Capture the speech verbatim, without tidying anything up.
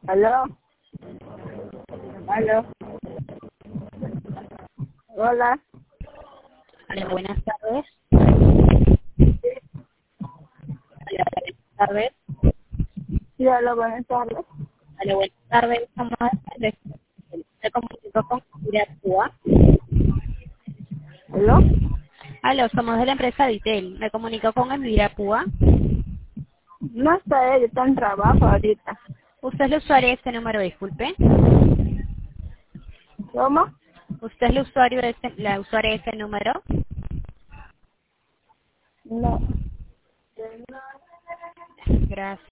Aló, aló, hola, Hola, buenas tardes. Hola, buenas tardes. sí, aló, buenas tardes. Hola, buenas tardes. Somos de se comunicó con Virapúa. Aló, Aló, somos de la empresa Ditel. Me comunicó con Virapúa. no está ella, está en trabajo ahorita. ¿Usted es el usuario de este número, disculpe? ¿Cómo? ¿Usted es el usuario de este, la usuaria de este número? No. Gracias.